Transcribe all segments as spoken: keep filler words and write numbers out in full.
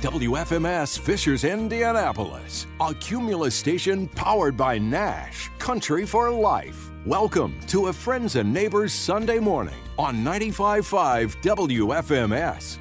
W F M S Fishers, Indianapolis, a Cumulus station powered by Nash, Country for Life. Welcome to A Friends and Neighbors Sunday Morning on ninety-five point five W F M S.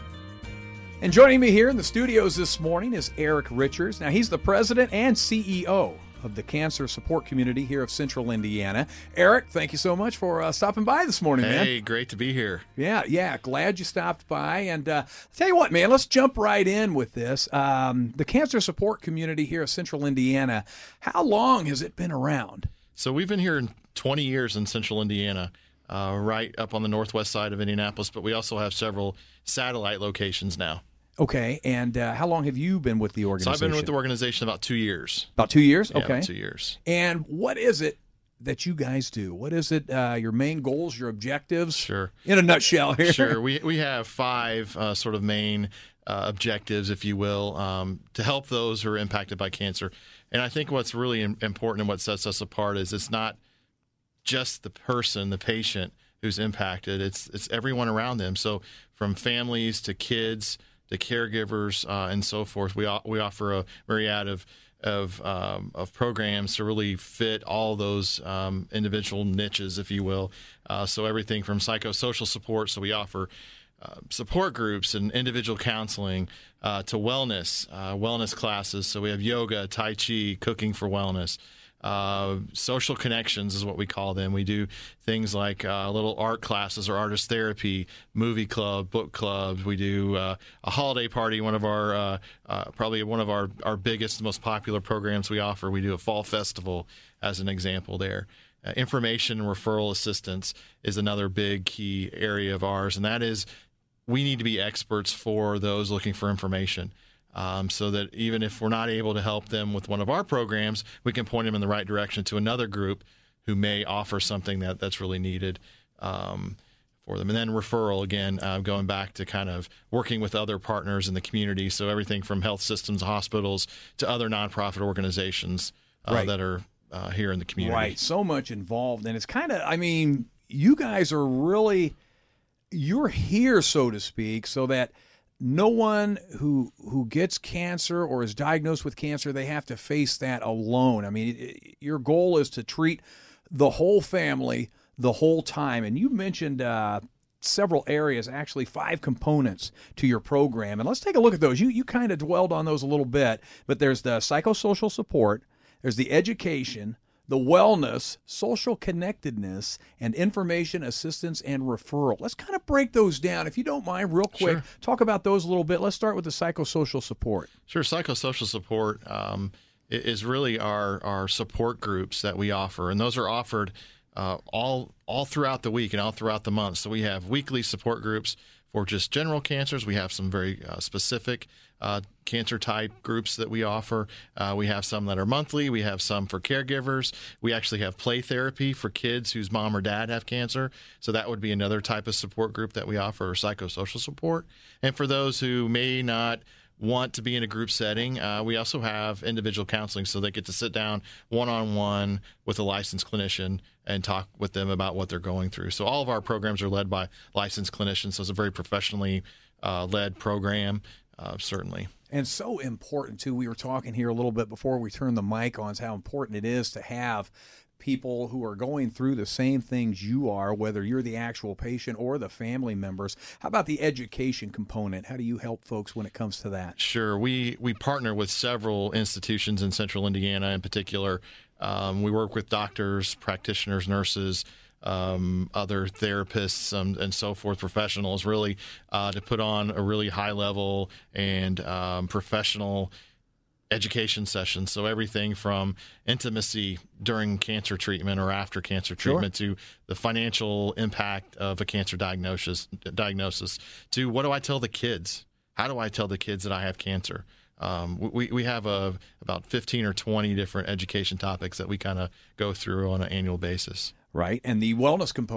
And joining me here in the studios this morning is Eric Richards. Now, he's the president and C E O of the cancer support community here of Central Indiana. Eric, thank you so much for uh, stopping by this morning, hey, man. Hey, great to be here. Yeah, yeah, glad you stopped by. And uh, tell you what, man, let's jump right in with this. Um, the cancer support community here of Central Indiana, how long has it been around? So we've been here in twenty years in Central Indiana, uh, right up on the northwest side of Indianapolis, but we also have several satellite locations now. Okay, and uh, how long have you been with the organization? So I've been with the organization about two years. About two years? Yeah, okay. about two years. And what is it that you guys do? What is it, uh, your main goals, your objectives? Sure. In a nutshell here. Sure. We, we have five uh, sort of main uh, objectives, if you will, um, to help those who are impacted by cancer. And I think what's really important and what sets us apart is it's not just the person, the patient who's impacted. It's, it's everyone around them. So from families to kids, the caregivers, uh, and so forth. We we offer a myriad of of um, of programs to really fit all those um, individual niches, if you will. Uh, so everything from psychosocial support. So we offer uh, support groups and individual counseling uh, to wellness, uh, wellness classes. So we have yoga, tai chi, cooking for wellness. Uh, social connections is what we call them. We do things like uh, little art classes or artist therapy, movie club, book clubs. We do uh, a holiday party, one of our uh, uh, probably one of our, our biggest, most popular programs we offer. We do a fall festival as an example there. Uh, information and referral assistance is another big key area of ours, and that is we need to be experts for those looking for information. Um, so that even if we're not able to help them with one of our programs, we can point them in the right direction to another group who may offer something that, that's really needed um, for them. And then referral, again, uh, going back to kind of working with other partners in the community. So everything from health systems, hospitals, to other nonprofit organizations uh, right. that are uh, here in the community. Right. So much involved. And it's kind of, I mean, you guys are really, you're here, so to speak, so that no one who who gets cancer or is diagnosed with cancer, they have to face that alone. I mean, it, your goal is to treat the whole family the whole time. And you mentioned uh, several areas, actually five components to your program. And let's take a look at those. You you kind of dwelled on those a little bit, but there's the psychosocial support, there's the education, the wellness, social connectedness, and information assistance and referral. Let's kind of break those down. If you don't mind, real quick, Sure. talk about those a little bit. Let's start with the psychosocial support. Sure. Psychosocial support um, is really our, our support groups that we offer, and those are offered uh, all all throughout the week and all throughout the month. So we have weekly support groups for just general cancers. We have some very uh, specific uh, cancer type groups that we offer. Uh, we have some that are monthly. We have some for caregivers. We actually have play therapy for kids whose mom or dad have cancer. So that would be another type of support group that we offer, or psychosocial support. And for those who may not want to be in a group setting, uh, we also have individual counseling, so they get to sit down one-on-one with a licensed clinician and talk with them about what they're going through. So all of our programs are led by licensed clinicians, so it's a very professionally uh, led program, uh, certainly. And so important, too. We were talking here a little bit before we turned the mic on, is how important it is to have people who are going through the same things you are, whether you're the actual patient or the family members. How about the education component? How do you help folks when it comes to that? Sure. We we partner with several institutions in Central Indiana in particular. Um, we work with doctors, practitioners, nurses, um, other therapists, um, and so forth, professionals, really, uh, to put on a really high level and um, professional education sessions. So everything from intimacy during cancer treatment or after cancer treatment Sure. to the financial impact of a cancer diagnosis, diagnosis to what do I tell the kids? How do I tell the kids that I have cancer? Um, we, we have a, about fifteen or twenty different education topics that we kind of go through on an annual basis. Right. And the wellness component.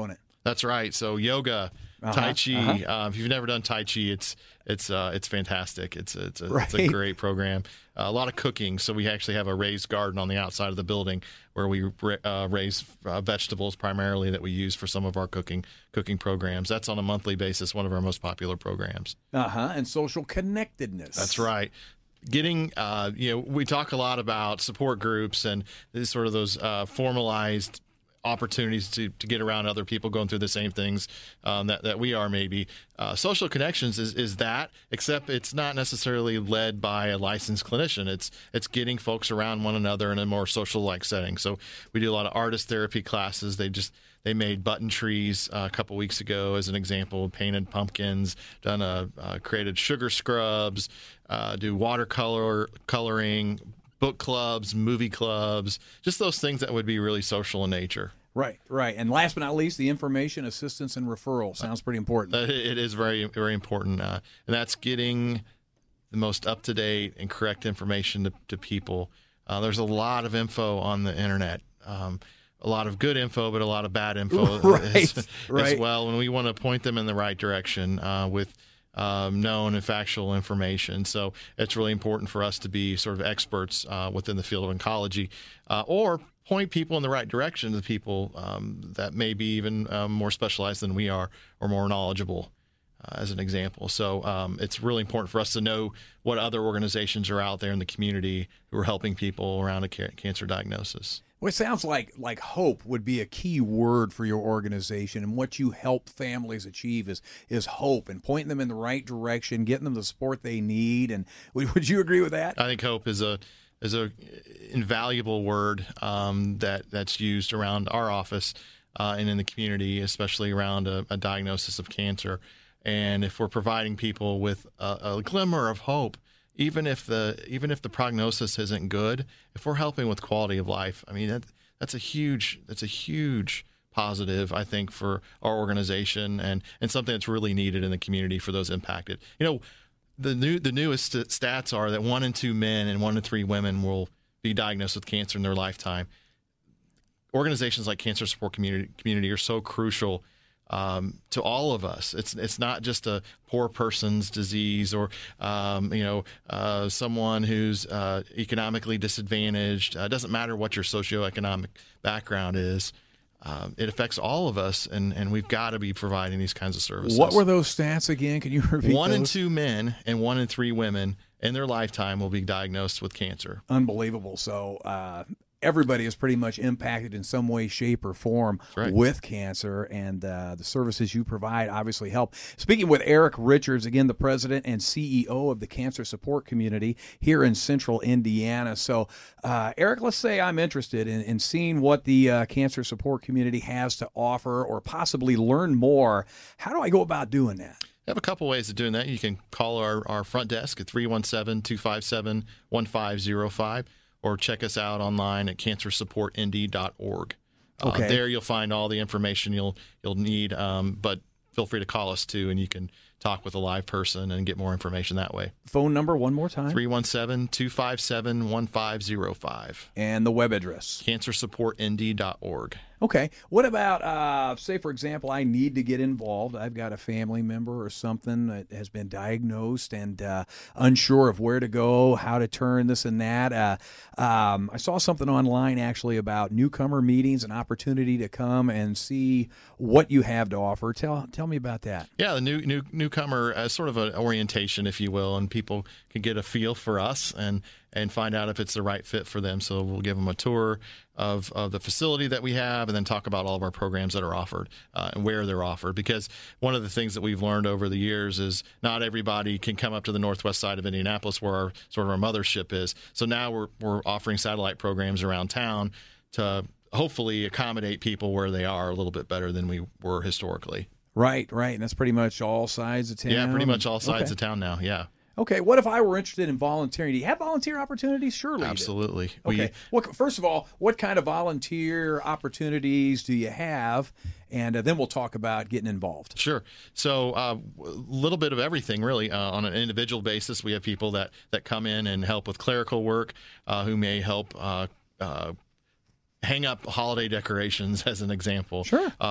That's right. So yoga, Uh-huh, Tai Chi. uh-huh. Uh, if you've never done Tai Chi, it's it's uh, it's fantastic. It's a, it's a, Right. it's a great program. Uh, a lot of cooking. So we actually have a raised garden on the outside of the building where we uh, raise uh, vegetables primarily that we use for some of our cooking cooking programs. That's on a monthly basis. One of our most popular programs. Uh huh. And social connectedness. That's right. Getting, uh, you know, we talk a lot about support groups and this sort of those uh, formalized opportunities to, to get around other people going through the same things um, that, that we are maybe. Uh, social connections is, is that, except it's not necessarily led by a licensed clinician. It's it's getting folks around one another in a more social-like setting. So we do a lot of artist therapy classes. They just they made button trees uh, a couple weeks ago as an example, painted pumpkins, done a, uh, created sugar scrubs, uh, do watercolor coloring, book clubs, movie clubs, just those things that would be really social in nature. Right, right. And last but not least, the information, assistance, and referral. Sounds pretty important. Uh, It is very, very important. Uh, and that's getting the most up-to-date and correct information to, to people. Uh, there's a lot of info on the internet. Um, a lot of good info, but a lot of bad info Right, as, right. as well. And we want to point them in the right direction uh, with Um, known and factual information. So it's really important for us to be sort of experts uh, within the field of oncology uh, or point people in the right direction to people um, that may be even um, more specialized than we are or more knowledgeable, uh, as an example. So um, it's really important for us to know what other organizations are out there in the community who are helping people around a ca- cancer diagnosis. Well, it sounds like like hope would be a key word for your organization, and what you help families achieve is is hope and pointing them in the right direction, getting them the support they need. And would, would you agree with that? I think hope is a is a invaluable word um, that that's used around our office uh, and in the community, especially around a, a diagnosis of cancer. And if we're providing people with a, a glimmer of hope, even if the even if the prognosis isn't good, if we're helping with quality of life, I mean that that's a huge that's a huge positive, I think, for our organization and and something that's really needed in the community for those impacted. You know, the new the newest stats are that one in two men and one in three women will be diagnosed with cancer in their lifetime. Organizations like Cancer Support Community Community are so crucial Um, to all of us. It's it's not just a poor person's disease or um, you know uh, someone who's uh, economically disadvantaged. Uh, it doesn't matter what your socioeconomic background is. Um, it affects all of us, and, and we've got to be providing these kinds of services. What were those stats again? Can you repeat One those? in two men and one in three women in their lifetime will be diagnosed with cancer. Unbelievable. So uh, everybody is pretty much impacted in some way, shape, or form right. with cancer, and uh, the services you provide obviously help. Speaking with Eric Richards, again, the president and C E O of the Cancer Support Community here in Central Indiana. So, uh, Eric, let's say I'm interested in, in seeing what the uh, Cancer Support Community has to offer or possibly learn more. How do I go about doing that? We have a couple ways of doing that. You can call our, our front desk at three one seven, two five seven, one five zero five. Or check us out online at cancer support n d dot org. Okay. Uh, there you'll find all the information you'll you'll need, um, but feel free to call us too, and you can talk with a live person and get more information that way. Phone number one more time. three one seven, two five seven, one five zero five. And the web address. cancer support n d dot org. Okay. What about, uh, say, for example, I need to get involved. I've got a family member or something that has been diagnosed and uh, unsure of where to go, how to turn this and that. Uh, um, I saw something online actually about newcomer meetings, an opportunity to come and see what you have to offer. Tell tell me about that. Yeah, the new, new newcomer as sort of an orientation, if you will, and people can get a feel for us and and find out if it's the right fit for them. So we'll give them a tour of, of the facility that we have and then talk about all of our programs that are offered uh, and where they're offered. Because one of the things that we've learned over the years is not everybody can come up to the northwest side of Indianapolis where our sort of our mothership is. So now we're we're offering satellite programs around town to hopefully accommodate people where they are a little bit better than we were historically. Right, right. And that's pretty much all sides of town. Yeah, pretty much all sides Okay. of town now, yeah. Okay, what if I were interested in volunteering? Do you have volunteer opportunities? Surely you do. Absolutely. Okay. We, What, first of all, what kind of volunteer opportunities do you have? And uh, then we'll talk about getting involved. Sure. So a uh, little bit of everything, really. Uh, on an individual basis, we have people that, that come in and help with clerical work, uh, who may help uh, uh, hang up holiday decorations, as an example. Sure. Uh, Yeah.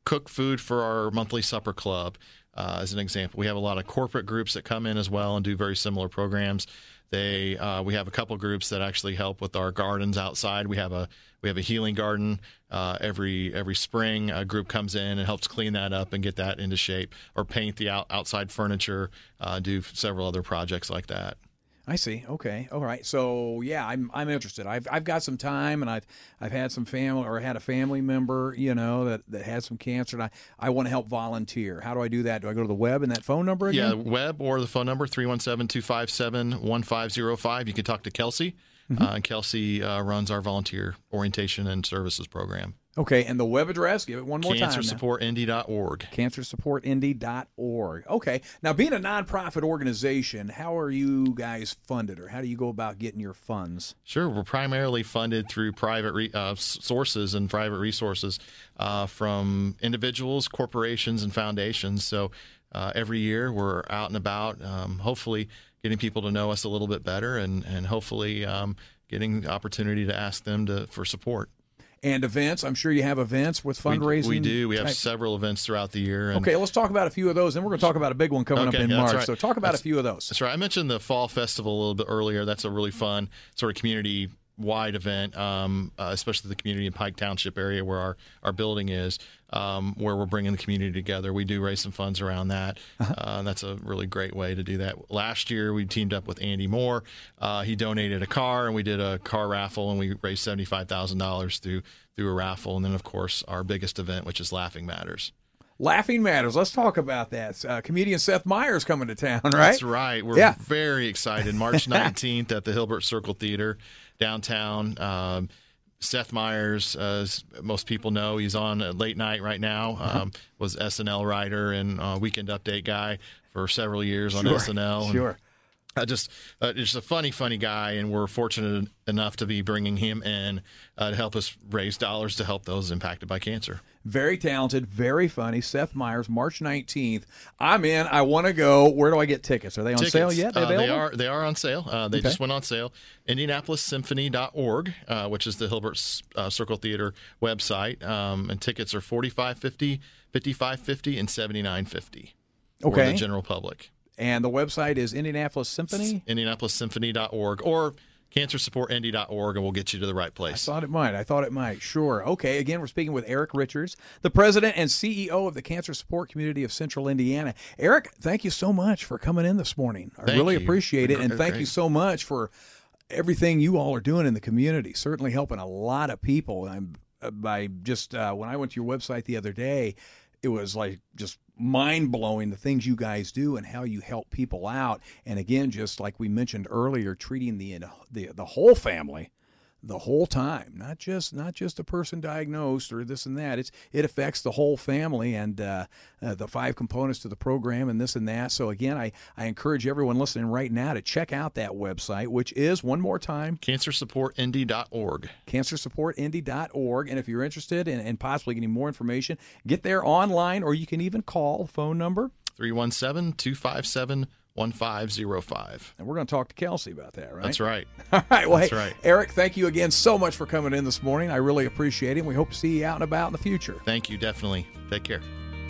cook food for our monthly supper club, uh, as an example. We have a lot of corporate groups that come in as well and do very similar programs. They uh, we have a couple groups that actually help with our gardens outside. We have a we have a healing garden uh, every every spring. A group comes in and helps clean that up and get that into shape, or paint the out, outside furniture. Uh, do several other projects like that. I see. Okay. All right. So yeah, I'm I'm interested. I've I've got some time, and I've I've had some family, or had a family member, you know, that, that had some cancer, and I, I want to help volunteer. How do I do that? Do I go to the web and that phone number again? Yeah, web or the phone number three one seven, two five seven, one five zero five. You can talk to Kelsey. Mm-hmm. Uh, Kelsey uh, runs our volunteer orientation and services program. Okay, and the web address, give it one more cancer time. cancer support indy dot org. cancer support indy dot org. Okay, now being a nonprofit organization, how are you guys funded, or how do you go about getting your funds? Sure, we're primarily funded through private re- uh, sources and private resources uh, from individuals, corporations, and foundations. So uh, every year we're out and about, um, hopefully getting people to know us a little bit better, and, and hopefully um, getting the opportunity to ask them to for support. And events, I'm sure you have events with fundraising. We, we do. We have type. several events throughout the year. And okay, let's talk about a few of those. Then we're going to talk about a big one coming okay, up in yeah, March. right. So talk about that's, a few of those. That's right. I mentioned the Fall Festival a little bit earlier. That's a really fun sort of community-wide event, um, uh, especially the community in Pike Township area where our, our building is, um, where we're bringing the community together. We do raise some funds around that. Uh-huh. Uh, and that's a really great way to do that. Last year, we teamed up with Andy Moore. Uh, he donated a car, and we did a car raffle, and we raised seventy-five thousand dollars through through a raffle. And then, of course, our biggest event, which is Laughing Matters. Laughing Matters. Let's talk about that. Uh, comedian Seth Meyers coming to town, right? That's right. We're yeah. very excited. March nineteenth at the Hilbert Circle Theater downtown. Um, Seth Meyers, uh, as most people know, he's on a late night right now. Um, uh-huh. Was S N L writer and uh, Weekend Update guy for several years on sure. S N L. Sure. And, Uh, just uh, just a funny, funny guy, and we're fortunate enough to be bringing him in uh, to help us raise dollars to help those impacted by cancer. Very talented, very funny. Seth Meyers, March nineteenth. I'm in. I want to go. Where do I get tickets? Are they on tickets, sale yet? Uh, they are. They are on sale. Uh, they okay. just went on sale. Indianapolis Symphony dot org, uh, which is the Hilbert uh, Circle Theater website, um, and tickets are forty-five fifty, fifty-five fifty, and seventy-nine fifty okay. for the general public. And the website is Indianapolis Symphony? Indianapolis Symphony dot org or cancer support indy dot org, and we'll get you to the right place. I thought it might. I thought it might. Sure. Okay. Again, we're speaking with Eric Richards, the president and C E O of the Cancer Support Community of Central Indiana. Eric, thank you so much for coming in this morning. I thank really you. appreciate it. And thank Great. you so much for everything you all are doing in the community, certainly helping a lot of people. I'm, uh, by just uh, when I went to your website the other day, it was like just mind-blowing, the things you guys do and how you help people out. And again, just like we mentioned earlier, treating the the, the whole family the whole time, not just not just a person diagnosed or this and that. It's it affects the whole family, and uh, uh, the five components to the program and this and that. So again, I, I encourage everyone listening right now to check out that website, which is, one more time, cancer support indy dot org. cancer support indy dot org. And if you're interested in, in possibly getting more information, get there online, or you can even call the phone number three one seven, two five seven, one five zero five. And we're going to talk to Kelsey about that, right? That's right. All right. Well, That's hey, right. Eric, thank you again so much for coming in this morning. I really appreciate it. And we hope to see you out and about in the future. Thank you. Definitely. Take care.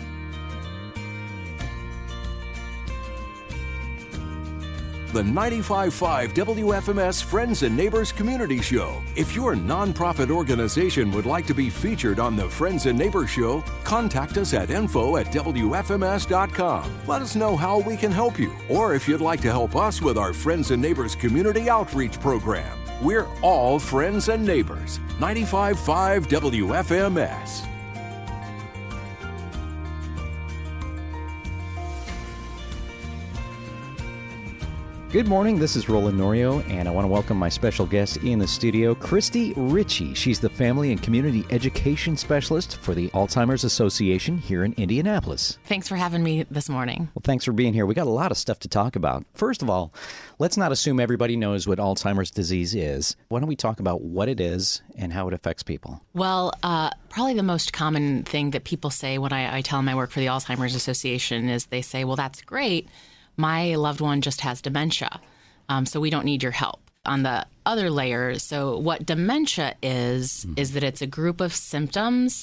The ninety-five point five W F M S Friends and Neighbors Community Show. If your nonprofit organization would like to be featured on the Friends and Neighbors Show, contact us at info at W F M S dot com. Let us know how we can help you, or if you'd like to help us with our Friends and Neighbors Community Outreach Program. We're all friends and neighbors. ninety-five point five W F M S. Good morning, this is Roland Norio, and I want to welcome my special guest in the studio, Christy Ritchie. She's the Family and Community Education Specialist for the Alzheimer's Association here in Indianapolis. Thanks for having me this morning. Well, thanks for being here. We got a lot of stuff to talk about. First of all, let's not assume everybody knows what Alzheimer's disease is. Why don't we talk about what it is and how it affects people? Well, uh, probably the most common thing that people say when I, I tell them I work for the Alzheimer's Association is they say, well, that's great. My loved one just has dementia, um, so we don't need your help. On the other layer, so what dementia is, mm. is that it's a group of symptoms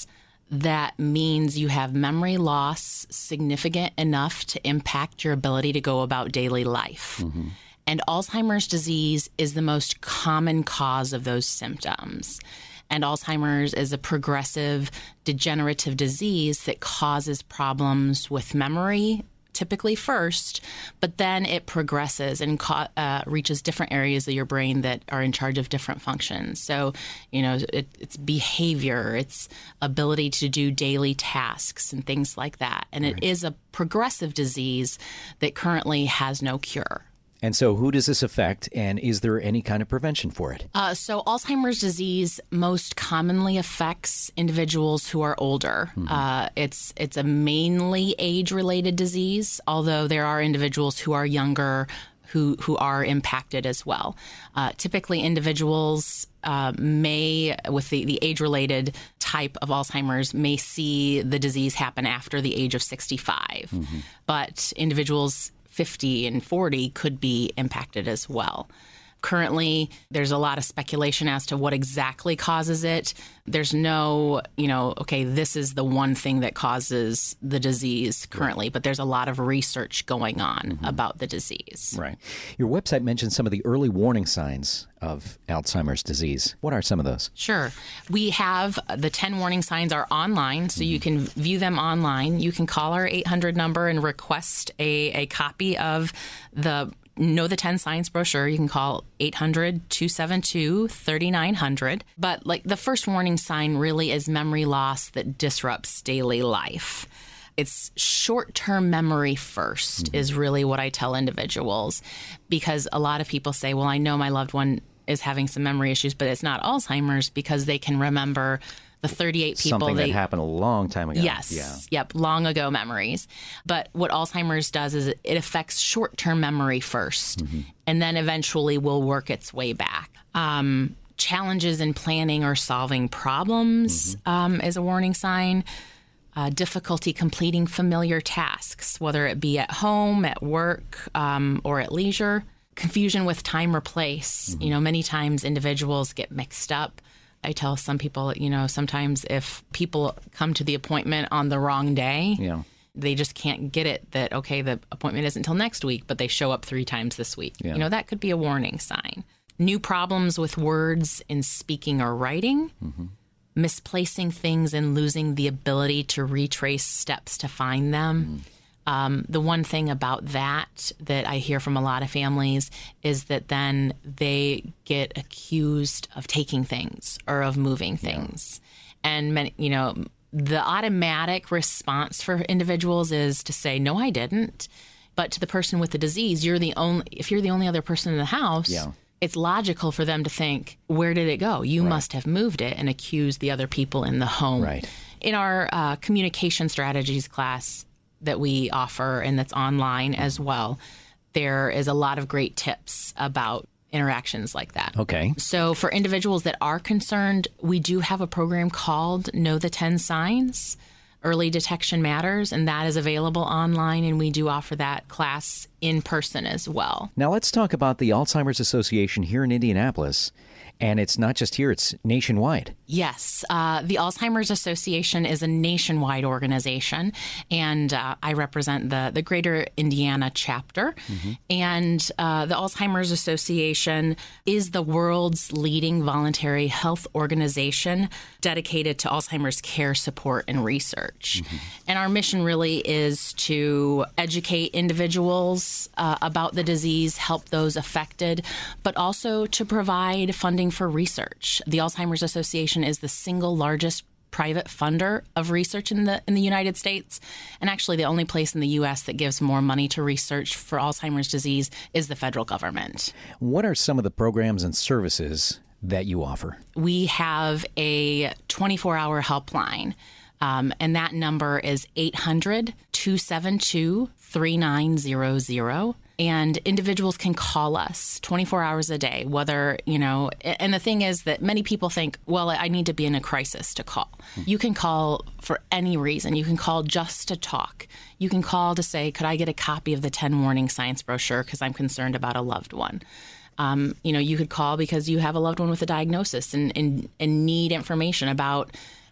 that means you have memory loss significant enough to impact your ability to go about daily life. Mm-hmm. And Alzheimer's disease is the most common cause of those symptoms. And Alzheimer's is a progressive degenerative disease that causes problems with memory, typically first, but then it progresses and co- uh, reaches different areas of your brain that are in charge of different functions. So, you know, it, it's behavior, it's ability to do daily tasks and things like that. And right. It is a progressive disease that currently has no cure. And so who does this affect, and is there any kind of prevention for it? Uh, so Alzheimer's disease most commonly affects individuals who are older. Mm-hmm. Uh, it's it's a mainly age-related disease, although there are individuals who are younger who, who are impacted as well. Uh, typically, individuals uh, may, with the, the age-related type of Alzheimer's, may see the disease happen after the age of sixty-five. Mm-hmm. But individuals fifty and forty could be impacted as well. Currently, there's a lot of speculation as to what exactly causes it. There's no, you know, okay, this is the one thing that causes the disease currently, right. But there's a lot of research going on mm-hmm. about the disease. Right. Your website mentions some of the early warning signs of Alzheimer's disease. What are some of those? Sure. We have the ten warning signs are online, so mm-hmm. you can view them online. You can call our eight hundred number and request a, a copy of the Know the ten Signs brochure. You can call eight hundred, two seven two, three nine zero zero. But like the first warning sign really is memory loss that disrupts daily life. It's short-term memory first mm-hmm. is really what I tell individuals, because a lot of people say, well, I know my loved one is having some memory issues, but it's not Alzheimer's, because they can remember the thirty-eight people. Something they, that happened a long time ago. Yes. Yeah. Yep. Long ago memories. But what Alzheimer's does is it affects short-term memory first, mm-hmm. and then eventually will work its way back. Um, challenges in planning or solving problems mm-hmm. um, is a warning sign. Uh, difficulty completing familiar tasks, whether it be at home, at work, um, or at leisure. Confusion with time or place. Mm-hmm. You know, many times individuals get mixed up. I tell some people, you know, sometimes if people come to the appointment on the wrong day, yeah. they just can't get it that, okay, the appointment isn't until next week, but they show up three times this week. Yeah. You know, that could be a warning sign. New problems with words in speaking or writing, mm-hmm. misplacing things and losing the ability to retrace steps to find them. Mm-hmm. Um, the one thing about that that I hear from a lot of families is that then they get accused of taking things or of moving things. Yeah. And, many, you know, the automatic response for individuals is to say, no, I didn't. But to the person with the disease, you're the only, if you're the only other person in the house, yeah. it's logical for them to think, where did it go? You right. must have moved it, and accuse the other people in the home. Right. In our uh, communication strategies class that we offer, and that's online as well, there is a lot of great tips about interactions like that. Okay. So for individuals that are concerned, we do have a program called Know the ten Signs. Early Detection Matters, and that is available online, and we do offer that class in person as well. Now let's talk about the Alzheimer's Association here in Indianapolis. And it's not just here, it's nationwide. Yes. Uh, the Alzheimer's Association is a nationwide organization, and uh, I represent the, the Greater Indiana chapter. Mm-hmm. And uh, the Alzheimer's Association is the world's leading voluntary health organization dedicated to Alzheimer's care, support, and research. Mm-hmm. And our mission really is to educate individuals uh, about the disease, help those affected, but also to provide funding for research. The Alzheimer's Association is the single largest private funder of research in the in the United States, and actually the only place in the U S that gives more money to research for Alzheimer's disease is the federal government. What are some of the programs and services that you offer? We have a twenty-four hour helpline, um, and that number is eight hundred, two seven two, three nine zero zero. And individuals can call us twenty-four hours a day, whether, you know, and the thing is that many people think, well, I need to be in a crisis to call. Mm-hmm. You can call for any reason. You can call just to talk. You can call to say, could I get a copy of the ten Warning Signs brochure because I'm concerned about a loved one. Um, you know, you could call because you have a loved one with a diagnosis and, and, and need information about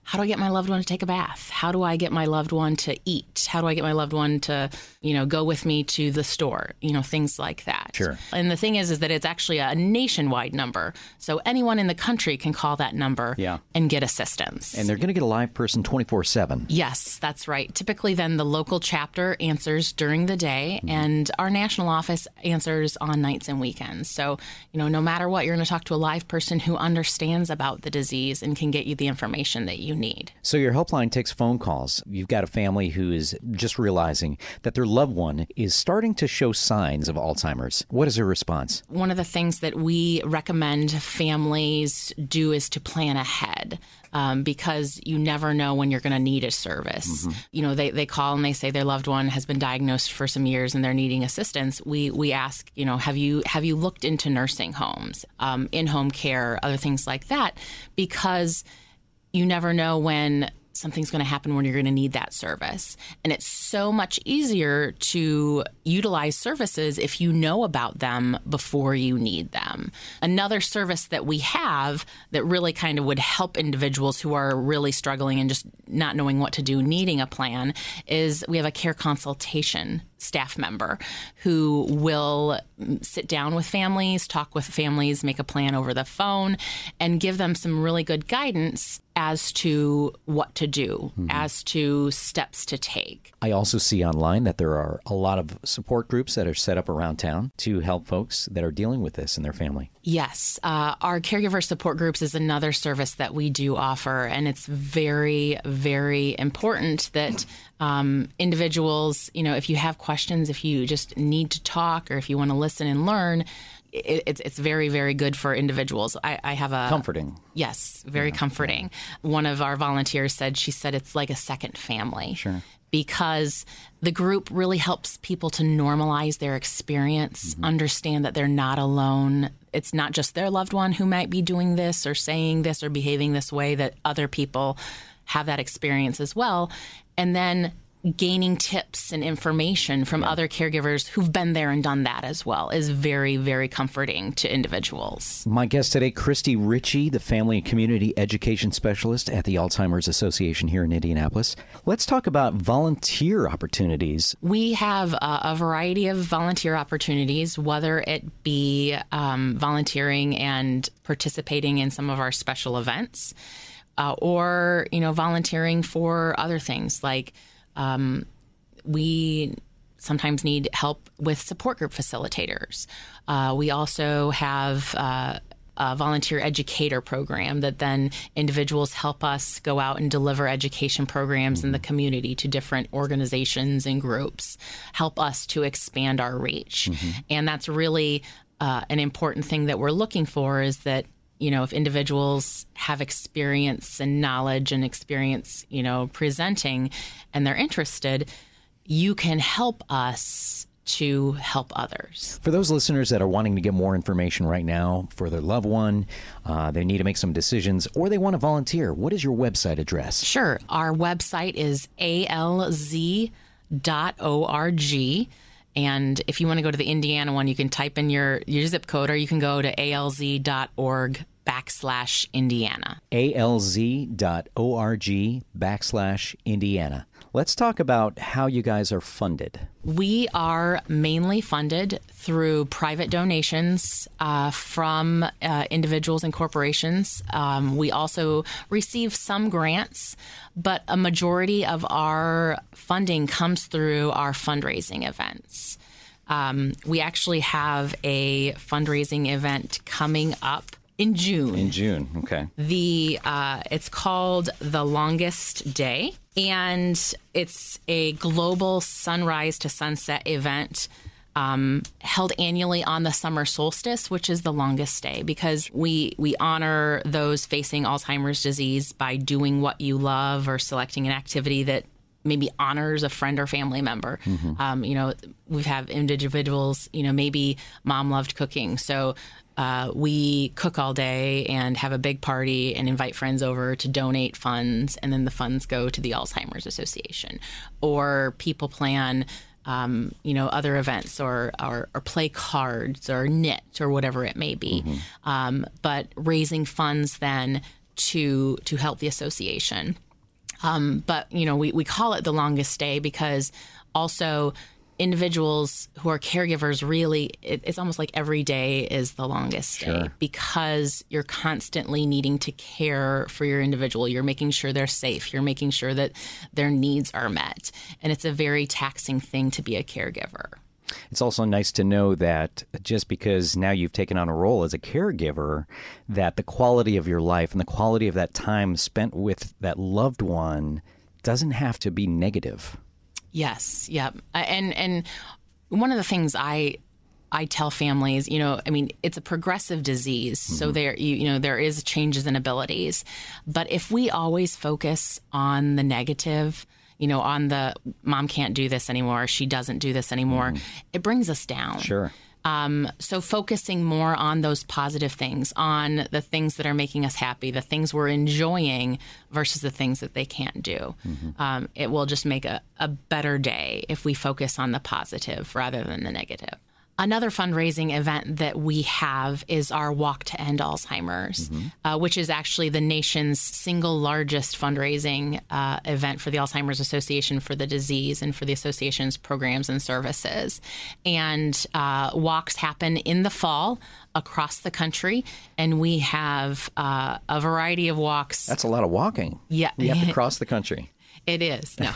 how do I get my loved one to take a bath? How do I get my loved one to eat? How do I get my loved one to, you know, go with me to the store? You know, things like that. Sure. And the thing is, is that it's actually a nationwide number. So anyone in the country can call that number yeah. and get assistance. And they're going to get a live person twenty-four seven. Yes, that's right. Typically, then the local chapter answers during the day, mm-hmm. and our national office answers on nights and weekends. So, you know, no matter what, you're going to talk to a live person who understands about the disease and can get you the information that you need. So your helpline takes phone calls. You've got a family who is just realizing that their loved one is starting to show signs of Alzheimer's. What is their response? One of the things that we recommend families do is to plan ahead. Um, because you never know when you're going to need a service. Mm-hmm. You know, they, they call and they say their loved one has been diagnosed for some years and they're needing assistance. We we ask, you know, have you have you looked into nursing homes, um, in-home care, other things like that? Because you never know when something's going to happen when you're going to need that service. And it's so much easier to utilize services if you know about them before you need them. Another service that we have that really kind of would help individuals who are really struggling and just not knowing what to do, needing a plan, is we have a care consultation staff member who will sit down with families, talk with families, make a plan over the phone, and give them some really good guidance as to what to do, mm-hmm. as to steps to take. I also see online that there are a lot of support groups that are set up around town to help folks that are dealing with this in their family. Yes. Uh, our caregiver support groups is another service that we do offer, and it's very, very important that um, individuals, you know, if you have questions, if you just need to talk, or if you want to listen and learn, it, it's it's very, very good for individuals. I, I have a... Comforting. Yes, very yeah. comforting. One of our volunteers said, she said it's like a second family. Sure. Because the group really helps people to normalize their experience, mm-hmm. understand that they're not alone. It's not just their loved one who might be doing this or saying this or behaving this way, that other people have that experience as well. And then gaining tips and information from yeah. other caregivers who've been there and done that as well is very, very comforting to individuals. My guest today, Christy Ritchie, the Family and Community Education Specialist at the Alzheimer's Association here in Indianapolis. Let's talk about volunteer opportunities. We have a, a variety of volunteer opportunities, whether it be um, volunteering and participating in some of our special events, uh, or, you know, volunteering for other things like Um, we sometimes need help with support group facilitators. Uh, we also have uh, a volunteer educator program that then individuals help us go out and deliver education programs in the community to different organizations and groups, help us to expand our reach. Mm-hmm. And that's really uh, an important thing that we're looking for, is that, you know, if individuals have experience and knowledge and experience, you know, presenting, and they're interested, you can help us to help others. For those listeners that are wanting to get more information right now for their loved one, uh, they need to make some decisions, or they want to volunteer, what is your website address? Sure. Our website is A L Z dot org. And if you want to go to the Indiana one, you can type in your, your zip code, or you can go to A L Z dot org backslash Indiana. A L Z dot org backslash Indiana. Let's talk about how you guys are funded. We are mainly funded through private donations uh, from uh, individuals and corporations. Um, we also receive some grants, but a majority of our funding comes through our fundraising events. Um, we actually have a fundraising event coming up in June. In June, okay. The uh, it's called The Longest Day, and it's a global sunrise to sunset event um, held annually on the summer solstice, which is the longest day, because we we honor those facing Alzheimer's disease by doing what you love or selecting an activity that maybe honors a friend or family member. Mm-hmm. Um, you know, we have individuals, you know, maybe mom loved cooking, so Uh, we cook all day and have a big party and invite friends over to donate funds, and then the funds go to the Alzheimer's Association. Or people plan, um, you know, other events, or, or or play cards or knit or whatever it may be. Mm-hmm. Um, but raising funds then to to help the association. Um, but, you know, we, we call it the longest stay because also individuals who are caregivers, really, it, it's almost like every day is the longest stay Sure. because you're constantly needing to care for your individual. You're making sure they're safe. You're making sure that their needs are met. And it's a very taxing thing to be a caregiver. It's also nice to know that just because now you've taken on a role as a caregiver, that the quality of your life and the quality of that time spent with that loved one doesn't have to be negative. Yes, yep. And and one of the things I I tell families, you know, I mean, it's a progressive disease, mm-hmm. so there you, you know there is changes in abilities. But if we always focus on the negative, you know, on the mom can't do this anymore, she doesn't do this anymore, mm. it brings us down. Sure. Um, so focusing more on those positive things, on the things that are making us happy, the things we're enjoying versus the things that they can't do. Mm-hmm. Um, it will just make a, a better day if we focus on the positive rather than the negative. Another fundraising event that we have is our Walk to End Alzheimer's, mm-hmm. uh, which is actually the nation's single largest fundraising uh, event for the Alzheimer's Association for the disease and for the association's programs and services. And uh, walks happen in the fall across the country, and we have uh, a variety of walks. That's a lot of walking. Yeah. You have to cross the country. It is, no.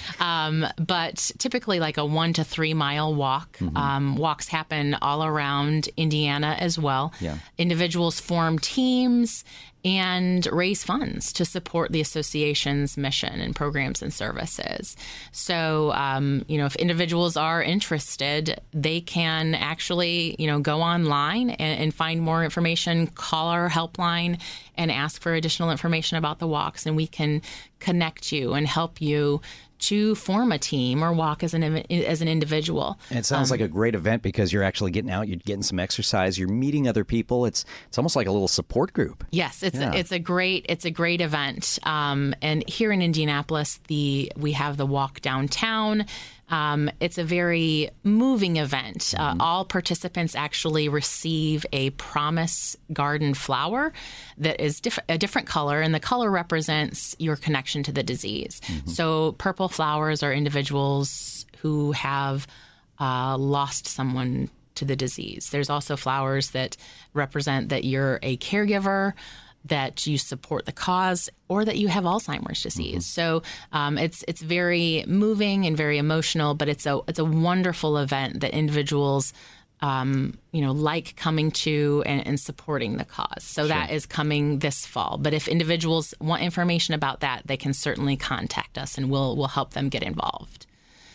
um, but typically like a one to three mile walk. Mm-hmm. Um, walks happen all around Indiana as well. Yeah. Individuals form teams and raise funds to support the association's mission and programs and services. So, um, you know, if individuals are interested, they can actually, you know, go online and, and find more information, call our helpline and ask for additional information about the walks, and we can connect you and help you to form a team or walk as an as an individual. And it sounds um, like a great event because you're actually getting out, you're getting some exercise, you're meeting other people. It's it's almost like a little support group. Yes, it's yeah. a, it's a great it's a great event. Um, and here in Indianapolis, the we have the Walk Downtown. Um, it's a very moving event. Mm-hmm. Uh, all participants actually receive a Promise Garden flower that is diff- a different color, and the color represents your connection to the disease. Mm-hmm. So purple flowers are individuals who have uh, lost someone to the disease. There's also flowers that represent that you're a caregiver, that you support the cause, or that you have Alzheimer's disease. Mm-hmm. So um, it's it's very moving and very emotional, but it's a it's a wonderful event that individuals um, you know like coming to and, and supporting the cause. So sure. that is coming this fall. But if individuals want information about that, they can certainly contact us, and we'll we'll help them get involved.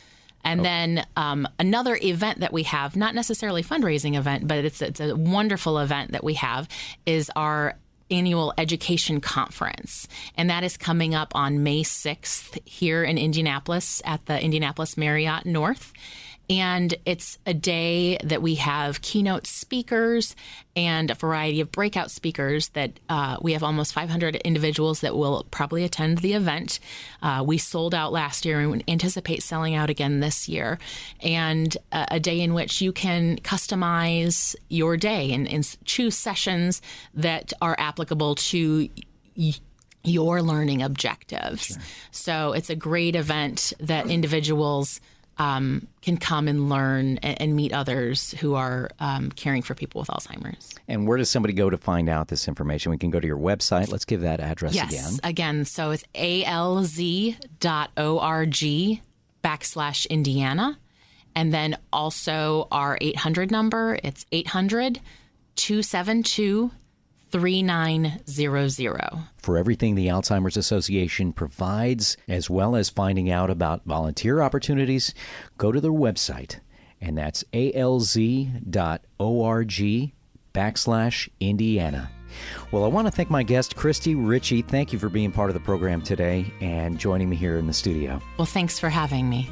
And okay. then um, another event that we have, not necessarily a fundraising event, but it's it's a wonderful event that we have, is our annual education conference. And that is coming up on May sixth here in Indianapolis at the Indianapolis Marriott North. And it's a day that we have keynote speakers and a variety of breakout speakers that uh, we have almost five hundred individuals that will probably attend the event. Uh, we sold out last year and anticipate selling out again this year. And uh, a day in which you can customize your day and, and choose sessions that are applicable to y- your learning objectives. Sure. So it's a great event that individuals Um, can come and learn and, and meet others who are um, caring for people with Alzheimer's. And where does somebody go to find out this information? We can go to your website. Let's give that address yes, again. Yes, again, so it's A L Z dot org backslash Indiana. And then also our eight hundred number, it's eight hundred, two seven two, three nine zero zero. For everything the Alzheimer's Association provides, as well as finding out about volunteer opportunities, go to their website, and that's A L Z dot org backslash Indiana. Well, I want to thank my guest, Christy Ritchie. Thank you for being part of the program today and joining me here in the studio. Well, thanks for having me.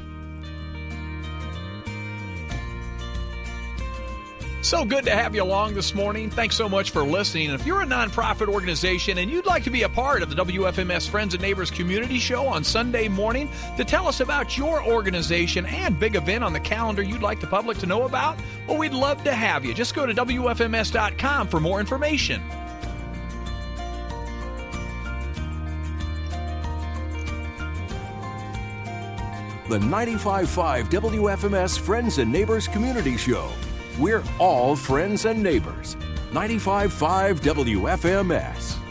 So good to have you along this morning. Thanks so much for listening. And if you're a nonprofit organization and you'd like to be a part of the W F M S Friends and Neighbors Community Show on Sunday morning to tell us about your organization and big event on the calendar you'd like the public to know about, well, we'd love to have you. Just go to W F M S dot com for more information. the ninety-five point five W F M S Friends and Neighbors Community Show. We're all friends and neighbors. ninety-five point five W F M S.